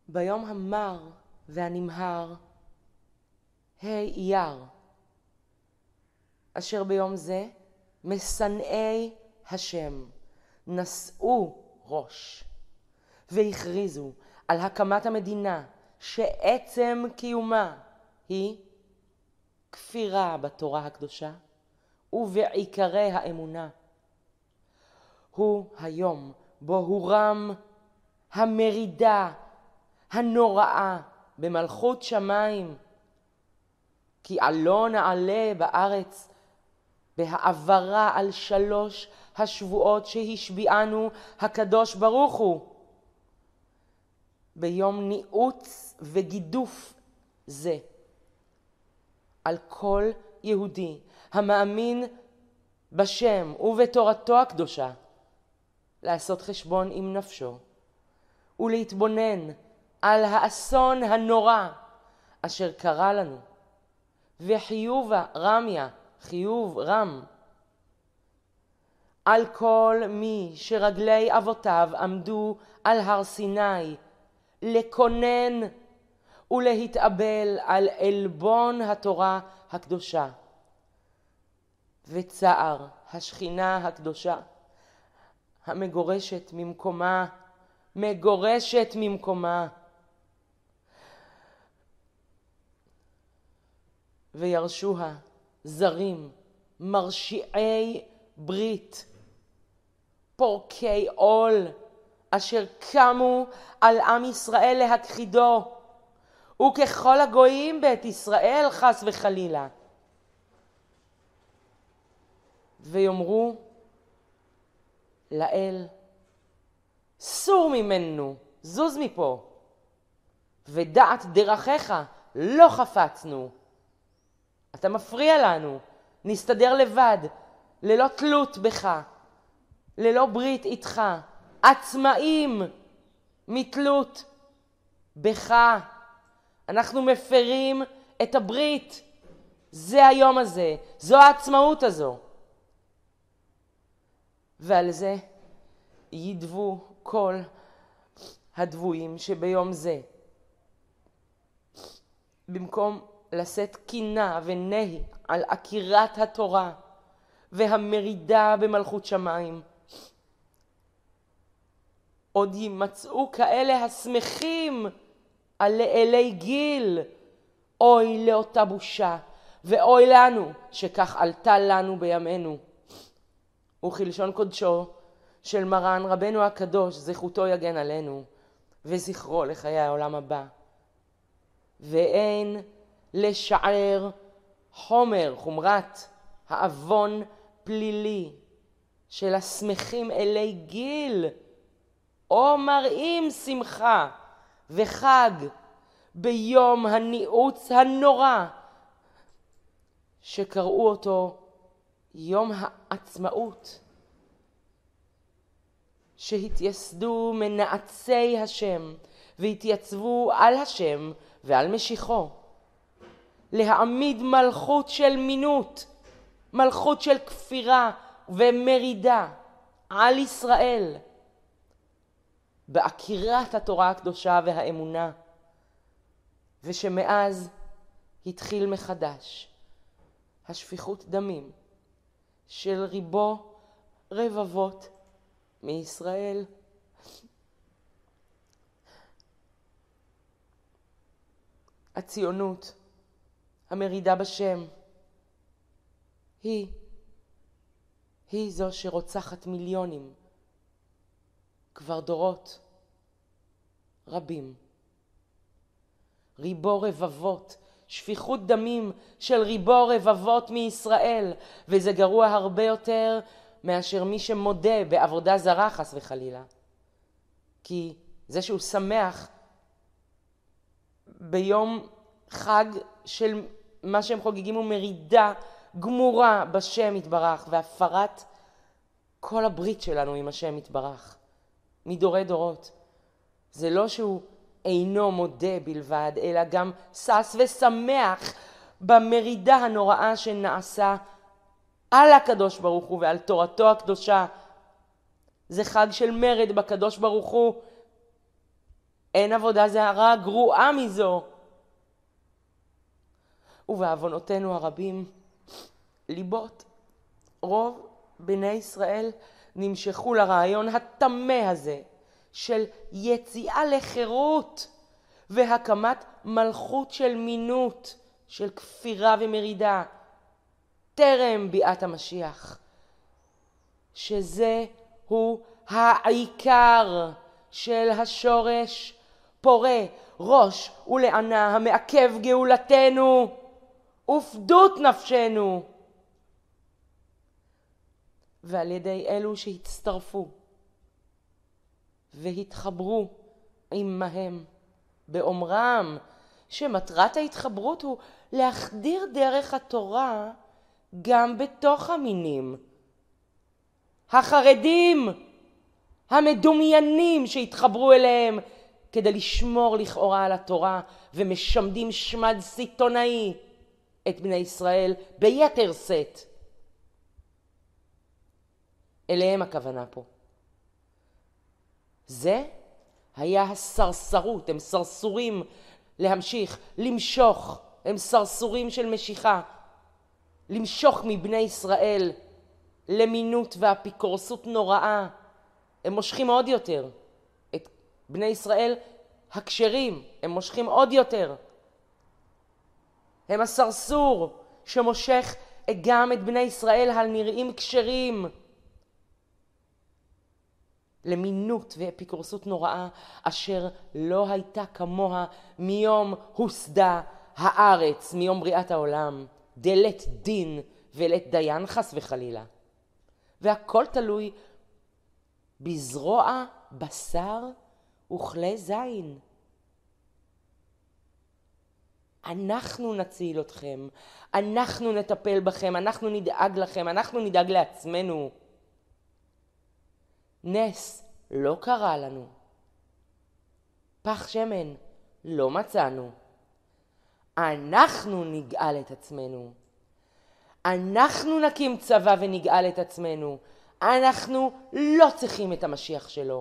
ביום המר והנמהר, אייר, אשר ביום זה משנאי השם נשאו ראש והכריזו על הקמת המדינה שעצם קיומה היא כפירה בתורה הקדושה ובעיקרי האמונה. הוא היום בו הורם המרידה הנוראה במלכות שמיים, כי עלו נעלה בארץ בהעברה על 3 השבועות שהשביענו הקדוש ברוך הוא. ביום ניעוץ וגידוף זה על כל יהודי המאמין בשם ובתורתו הקדושה לעשות חשבון עם נפשו ולהתבונן על האסון הנורא אשר קרה לנו, וחיובה רמיה, חיוב רם, על כל מי שרגלי אבותיו עמדו על הר סיני לקונן ולהתאבל על עלבון התורה הקדושה וצער השכינה הקדושה המגורשת ממקומה, וירשוה זרים מרשיעי ברית פורקי עול אשר קמו על עם ישראל להכחידו, וככל הגויים בית ישראל חס וחלילה, ויאמרו לאל, סור ממנו, זוז מפה, ודעת דרכיך לא חפצנו. אתה מפריע לנו, נסתדר לבד, ללא תלות בך, ללא ברית איתך, עצמאים מתלות בך. אנחנו מפרים את הברית. זה היום הזה, זו העצמאות הזו. ועל זה ידבו כל הדבויים שביום זה, במקום לשאת קינה ונהי על עקירת התורה והמרידה במלכות שמיים, עוד יימצאו כאלה השמחים על לאלי גיל. אוי לאותה בושה, ואוי לנו שכך עלתה לנו בימינו. וכלשון קודשו של מרן רבנו הקדוש, זכותו יגן עלינו וזכרו לחיי העולם הבא. ואין לשער חומרת העוון פלילי של השמחים אלי גיל, או מראים שמחה וחג ביום הניעוץ הנורא שקראו אותו יום העצמאות, שהתייסדו מנעצי השם והתייצבו על השם ועל משיחו להעמיד מלכות של מינות, מלכות של כפירה ומרידה על ישראל בעקירת התורה הקדושה והאמונה, ושמאז התחיל מחדש השפיכות דמים של ריבו רבבות מישראל. הציונות, המרידה בשם, היא זו שרוצחת מיליונים כבר דורות רבים. ריבו רבבות, שפיכות דמים של ריבו רבבות מישראל, וזה גרוע הרבה יותר מאשר מי שמודה בעבודה זרה חס וחלילה. כי זה שהוא שמח ביום חג של מה שהם חוגגים הוא מרידה גמורה בשם יתברך, והפרת כל הברית שלנו עם השם יתברך מדורי דורות. זה לא שהוא אינו מודה בלבד, אלא גם שש ושמח במרידה הנוראה שנעשה על הקדוש ברוך הוא ועל תורתו הקדושה. זה חג של מרד בקדוש ברוך הוא, אין עבודה זרה גרועה מזו. ובעוונותינו הרבים, ליבות רוב בני ישראל נמשכו לרעיון התמה הזה של יציאה לחירות והקמת מלכות של מינות, של כפירה ומרידה, טרם ביאת המשיח, שזה הוא העיקר של השורש פורה ראש ולענה המעכב גאולתנו ופדות נפשנו. ועל ידי אלו שהצטרפו והתחברו עמהם באומרם שמטרת ההתחברות הוא להחדיר דרך התורה גם בתוך המינים. החרדים המדומיינים שהתחברו אליהם כדי לשמור לכאורה על התורה ומשמדים שמד סיטונאי את בני ישראל ביתר שאת. אליהם הכוונה פה. זה היה הסרסרות, הם סרסורים להמשיך, למשוך, הם סרסורים של משיכה, למשוך מבני ישראל למינות ואפיקורסות נוראה. הם מושכים עוד יותר. את בני ישראל הכשרים, הם מושכים עוד יותר. הם הסרסור שמושך גם את בני ישראל הנראים כשרים למינות ואפיקורסות נוראה אשר לא הייתה כמוה מיום הוסדה הארץ, מיום בריאת העולם, דלת דין ולית דיין חס וחלילה. והכל תלוי בזרוע בשר וכלי זין. אנחנו נציל אתכם, אנחנו נטפל בכם, אנחנו נדאג לכם, אנחנו נדאג לעצמנו. נס לא קרה לנו. פח שמן לא מצאנו. אנחנו נגאל את עצמנו. אנחנו נקים צבא ונגאל את עצמנו. אנחנו לא צריכים את המשיח שלו.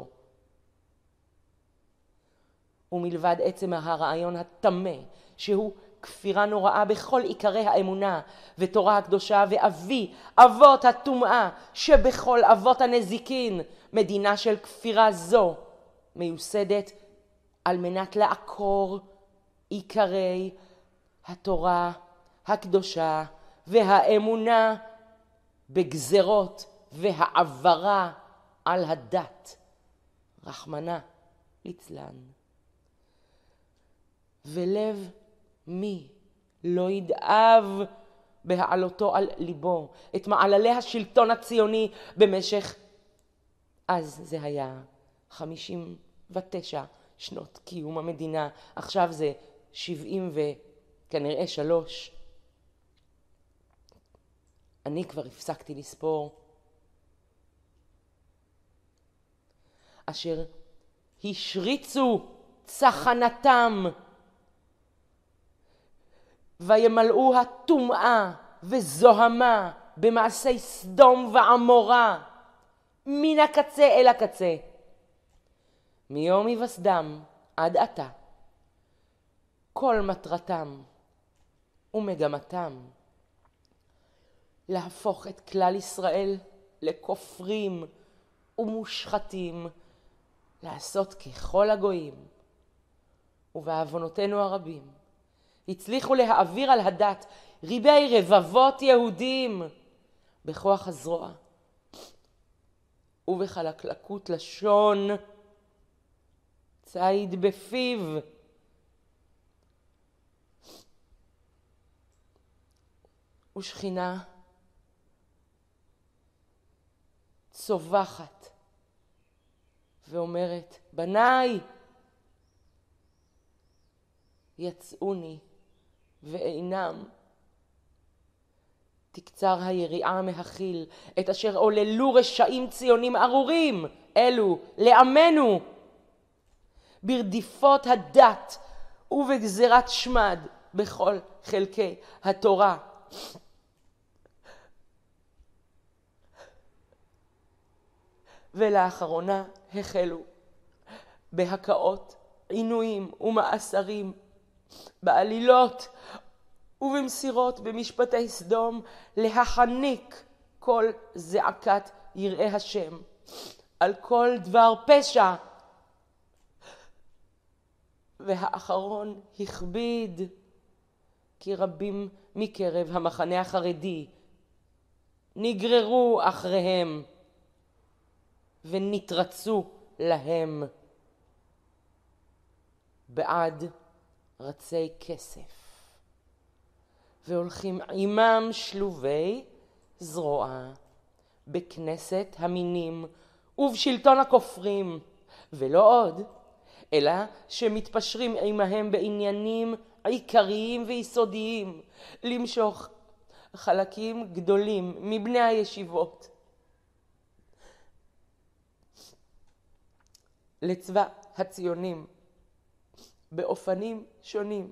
ומלבד עצם הרעיון התמה, שהוא כפירה נוראה בכל עיקרי האמונה ותורה הקדושה ואבי אבות הטומאה שבכל אבות הנזיקין, מדינה של כפירה זו מיוסדת על מנת לעקור עיקרי התורה הקדושה והאמונה בגזרות והעברה על הדת. רחמנה ליצלן. ולב מי לא ידאב בהעלותו על ליבו את מעללי השלטון הציוני במשך, אז זה היה 59 שנות קיום המדינה, עכשיו זה 70 וכנראה 3. אני כבר הפסקתי לספור. אשר השריצו צחנתם וימלאו הטומאה וזוהמה במעשי סדום ועמורה מן הקצה אל הקצה. מיום היווסדם עד עתה כל מטרתם ומגמתם להפוך את כלל ישראל לכופרים ומושחתים, לעשות ככל הגויים. ובעוונותינו הרבים הצליחו להעביר על הדת ריבי רבבות יהודים בכוח הזרוע ובחלקלקות לשון, ציד בפיו. ושכינה צובחת ואומרת, בניי יצאוני ואינם. תקצר היריעה מהחיל את אשר עוללו רשעים ציונים ארורים אלו לעמנו ברדיפות הדת ובגזירת שמד בכל חלקי התורה. ולאחרונה החלו בהקאות עינויים ומאסרים, בעלילות ובמסירות במשפטי סדום, להחניק כל זעקת יראי השם על כל דבר פשע. והאחרון הכביד, כי רבים מקרב המחנה החרדי נגררו אחריהם ונתרצו להם בעד רצי כסף, והולכים עמם שלובי זרוע בכנסת המינים ובשלטון הכופרים, ולא עוד, אלא שמתפשרים עמהם בעניינים עיקריים ויסודיים, למשוך חלקים גדולים מבני הישיבות לצבא הציונים באופנים שונים,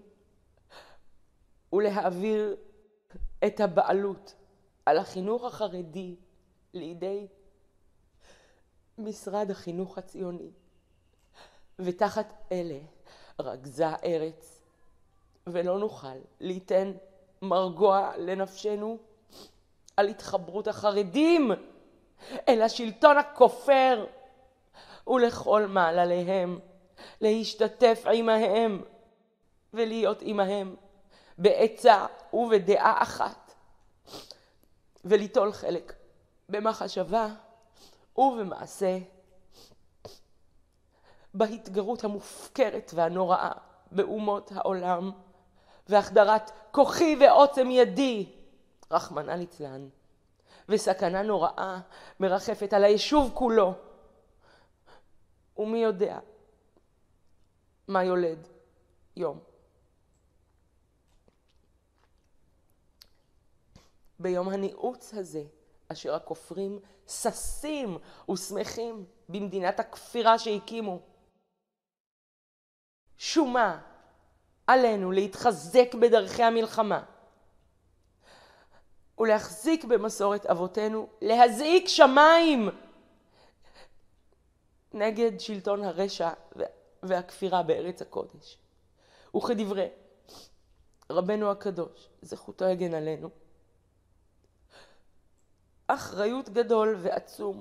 ולהעביר את הבעלות על החינוך החרדי לידי משרד החינוך הציוני. ותחת אלה רגזה הארץ, ולא נוכל ליתן מרגוע לנפשנו על התחברות החרדים אל השלטון הכופר, ולכל מעלליהם להשתתף עמהם ולהיות עמהם בעצה ובדעה אחת, וליטול חלק במחשבה ובמעשה בהתגרות המופקרת והנוראה באומות העולם, והחדרת כוחי ועוצם ידי, רחמנא ליצלן, וסכנה נוראה מרחפת על היישוב כולו. ומי יודע מה יולד יום. ביום הניעוץ הזה, אשר הכופרים ששים ושמחים במדינת הכפירה שהקימו, שומה עלינו להתחזק בדרכי המלחמה ולהחזיק במסורת אבותינו, להזעיק שמיים נגד שלטון הרשע והכפירה בארץ הקודש. וכדברי רבנו הקדוש, זכותו יגן עלינו, אחריות גדול ועצום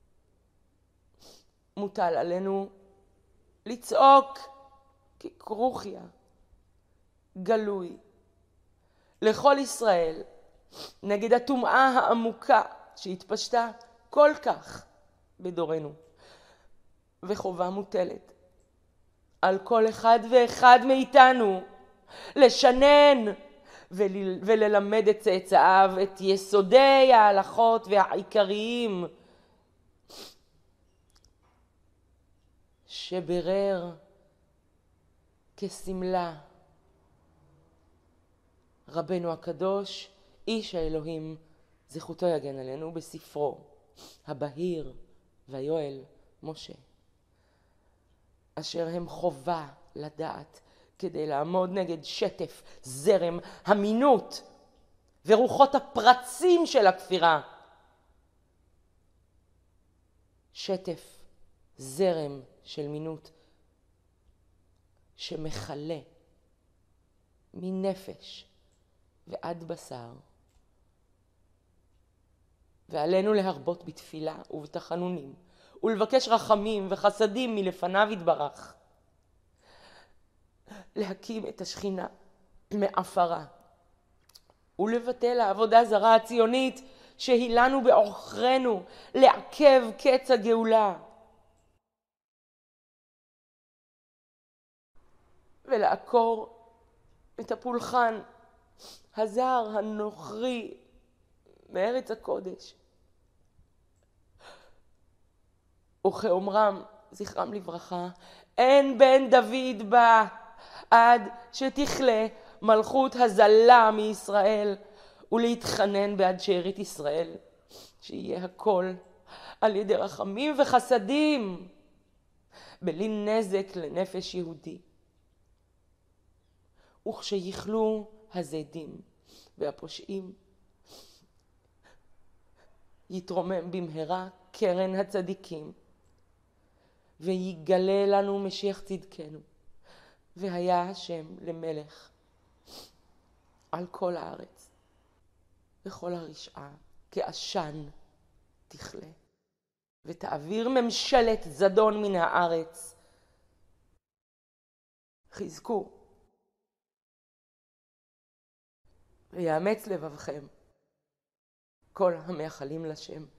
מוטל עלינו לצעוק ככרוכיה גלוי לכל ישראל נגד הטומאה העמוקה שהתפשטה כל כך בדורנו, וחובה מוטלת על כל אחד ואחד מאיתנו לשנן וללמד את צאצאיו את יסודי ההלכות והעיקריים שברר כסמלה רבנו הקדוש, איש האלוהים, זכותו יגן עלינו, בספרו הבהיר והיואל משה, אשר הם חובה לדעת כדי לעמוד נגד שטף זרם המינות ורוחות הפרצים של הכפירה. שטף זרם של מינות שמחלה מנפש ועד בשר, ועלינו להרבות בתפילה ובתחנונים ולבקש רחמים וחסדים מלפניו יתברך, להקים את השכינה מעפרה ולבטל העבודה זרה הציונית שהיא לנו בעוכרנו, לעכב קץ הגאולה, ולעקור את הפולחן הזר הנוכרי מארץ הקודש. וכאומרם, זכרם לברכה, אין בן דוד בא עד שתכלה מלכות הזלה מישראל, ולהתחנן בעד שארית ישראל, שיהיה הכל על ידי רחמים וחסדים, בלי נזק לנפש יהודי. וכשיכלו הזדים והפושעים, יתרומם במהרה קרן הצדיקים, ויגלה לנו משיח צדקנו, והיה השם למלך על כל הארץ, וכל הרשעה כעשן תכלה, ותעביר ממשלת זדון מן הארץ. חזקו ויאמץ לבבכם כל המייחלים לשם.